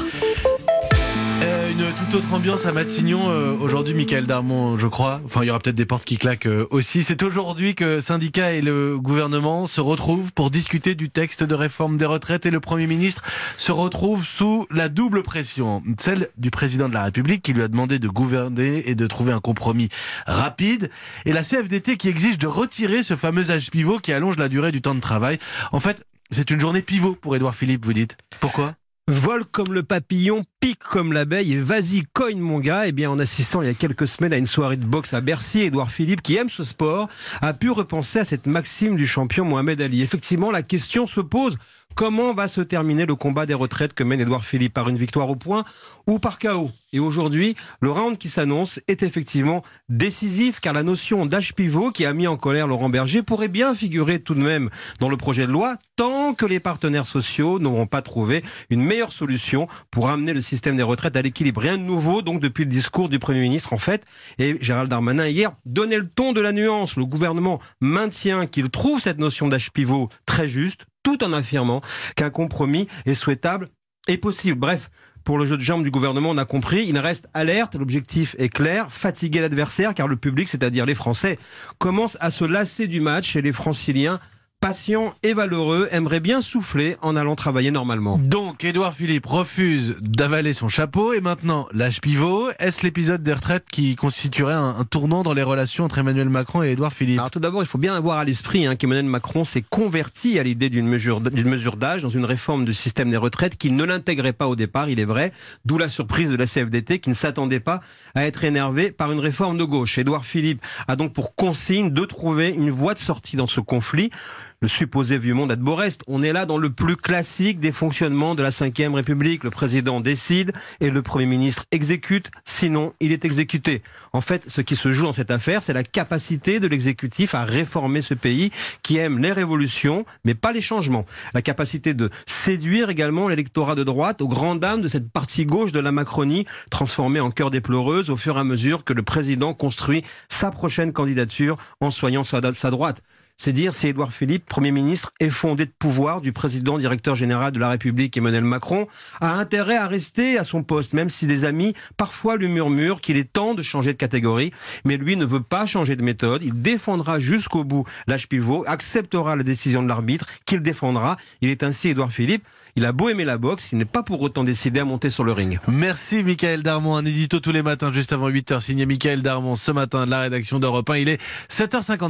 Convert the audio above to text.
Une toute autre ambiance à Matignon aujourd'hui, Michaël Darmon, je crois. Enfin, il y aura peut-être des portes qui claquent aussi. C'est aujourd'hui que syndicats et le gouvernement se retrouvent pour discuter du texte de réforme des retraites et le Premier ministre se retrouve sous la double pression. Celle du président de la République qui lui a demandé de gouverner et de trouver un compromis rapide, et la CFDT qui exige de retirer ce fameux âge pivot qui allonge la durée du temps de travail. En fait, c'est une journée pivot pour Édouard Philippe, vous dites. Pourquoi ? Vole comme le papillon, pique comme l'abeille et vas-y, cogne mon gars. Eh bien, en assistant il y a quelques semaines à une soirée de boxe à Bercy, Édouard Philippe, qui aime ce sport, a pu repenser à cette maxime du champion Mohamed Ali. Effectivement, la question se pose. Comment va se terminer le combat des retraites que mène Édouard Philippe, par une victoire au point ou par KO? Et aujourd'hui, le round qui s'annonce est effectivement décisif, car la notion d'âge pivot qui a mis en colère Laurent Berger pourrait bien figurer tout de même dans le projet de loi, tant que les partenaires sociaux n'auront pas trouvé une meilleure solution pour amener le système des retraites à l'équilibre. Rien de nouveau donc depuis le discours du Premier ministre en fait. Et Gérald Darmanin hier donnait le ton de la nuance. Le gouvernement maintient qu'il trouve cette notion d'âge pivot très juste, tout en affirmant qu'un compromis est souhaitable et possible. Bref, pour le jeu de jambes du gouvernement, on a compris, il reste alerte, l'objectif est clair, fatiguer l'adversaire, car le public, c'est-à-dire les Français, commence à se lasser du match et les Franciliens, patients et valeureux, aimeraient bien souffler en allant travailler normalement. Donc, Édouard Philippe refuse d'avaler son chapeau, et maintenant, l'âge pivot. Est-ce l'épisode des retraites qui constituerait un tournant dans les relations entre Emmanuel Macron et Édouard Philippe? Alors tout d'abord, il faut bien avoir à l'esprit qu'Emmanuel Macron s'est converti à l'idée d'une mesure d'âge dans une réforme du système des retraites qui ne l'intégrait pas au départ, il est vrai, d'où la surprise de la CFDT qui ne s'attendait pas à être énervée par une réforme de gauche. Édouard Philippe a donc pour consigne de trouver une voie de sortie dans ce conflit. Le supposé vieux monde ad Borest. On est là dans le plus classique des fonctionnements de la Ve République. Le président décide et le Premier ministre exécute, sinon il est exécuté. En fait, ce qui se joue dans cette affaire, c'est la capacité de l'exécutif à réformer ce pays qui aime les révolutions, mais pas les changements. La capacité de séduire également l'électorat de droite aux grandes dames de cette partie gauche de la Macronie, transformée en cœur des pleureuses au fur et à mesure que le président construit sa prochaine candidature en soignant sa droite. C'est dire si Édouard Philippe, Premier ministre, effondré de pouvoir du président directeur général de la République Emmanuel Macron, a intérêt à rester à son poste, même si des amis parfois lui murmurent qu'il est temps de changer de catégorie. Mais lui ne veut pas changer de méthode. Il défendra jusqu'au bout l'âge pivot, acceptera la décision de l'arbitre qu'il défendra. Il est ainsi Édouard Philippe. Il a beau aimer la boxe, il n'est pas pour autant décidé à monter sur le ring. Merci Michaël Darmon, un édito tous les matins juste avant 8h, signé Michaël Darmon ce matin de la rédaction d'Europe 1. Il est 7h50.